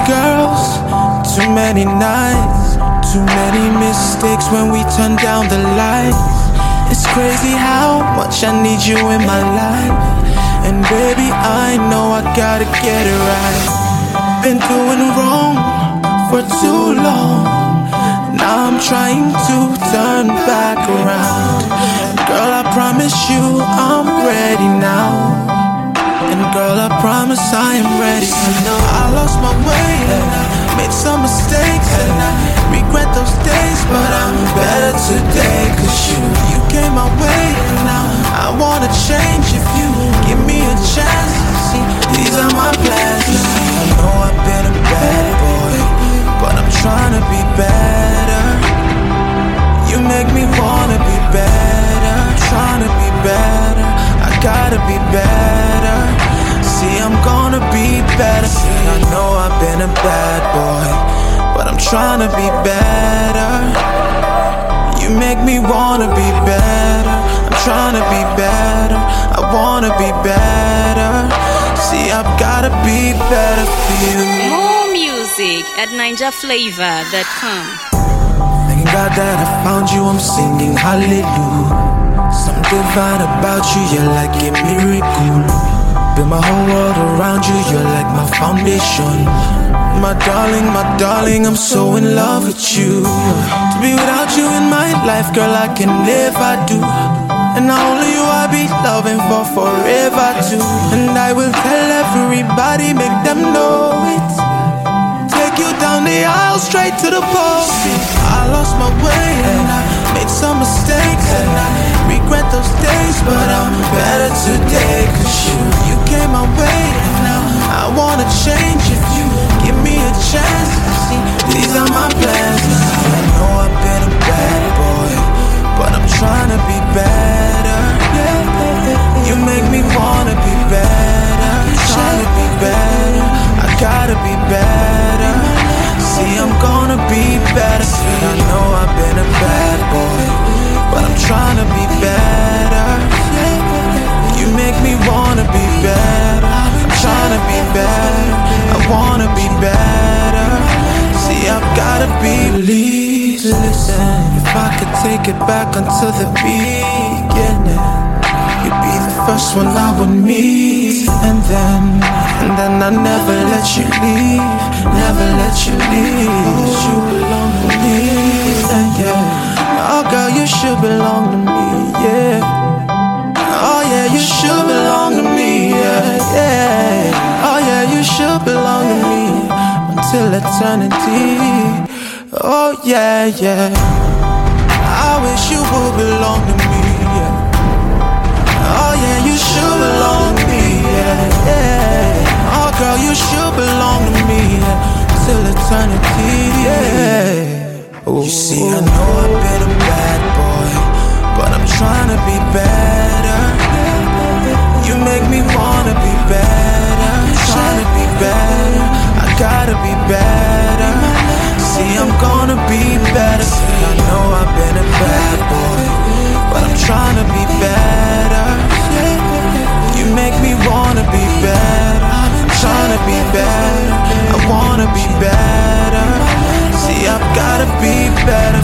girls, too many nights, too many mistakes when we turn down the lights. It's crazy how much I need you in my life. And baby, I know I gotta get it right. Been doing wrong for too long. Now I'm trying to turn back around. Girl, I promise you I'm ready now. And girl, I promise I am ready. I know I lost my way and I made some mistakes, and I regret those days, but I'm better today. Cause you came my way, and now I wanna change. If you give me a chance, see, these are my plans. I know I've been a bad boy, but I'm trying to be better. You make me wanna be better. Trying to be better, I gotta be better. See, I'm gonna be better. See, I know I've been a bad boy, but I'm trying to be better. You make me wanna be better. I'm trying to be better. I wanna be better. See, I've gotta be better for you. More music at NinjaFlavor.com. Thank God that I found you, I'm singing hallelujah. Something divine about you, you're like a miracle. Build my whole world around you, you're like my foundation. My darling, I'm so in love with you. To be without you in my life, girl, I can never do. And not only you I be loving for forever too. And I will tell everybody, make them know it. Take you down the aisle, straight to the pole. I lost my way and I made some mistakes, and I regret those days, but I'm better today. Cause you came my way, and now I wanna change. If you give me a chance, see, these are my plans. I know I've been a bad boy, but I'm trying to be better. You make me wanna be better. Trying to be better, I gotta be better. See, I'm gonna be better. I know I've been a bad boy, but I'm trying to be better. You make me wanna be better. I'm trying to be better. I wanna be better. See, I've gotta be. Please listen, if I could take it back until the beginning, you'd be the first one I would meet. And then I never let you leave. Never let you leave. You belong to me, yeah. Oh girl, you should belong to me, yeah. Oh yeah, you should belong to me, yeah, yeah. Oh yeah, you should belong to me until eternity. Oh yeah, yeah. I wish you would belong to me, yeah. Oh yeah, you should belong to me, yeah, yeah. Oh girl, you should belong to me, yeah, till eternity, yeah. Ooh. You see, I know I've been a bad boy, but I'm trying to be better. You make me wanna be better. Trying to be better, I gotta be better. See, I'm gonna be better. See, I know I've been a bad boy, but I'm trying to be better. You make me wanna be better. I'm trying to be better. I wanna be better. See, I've gotta be better.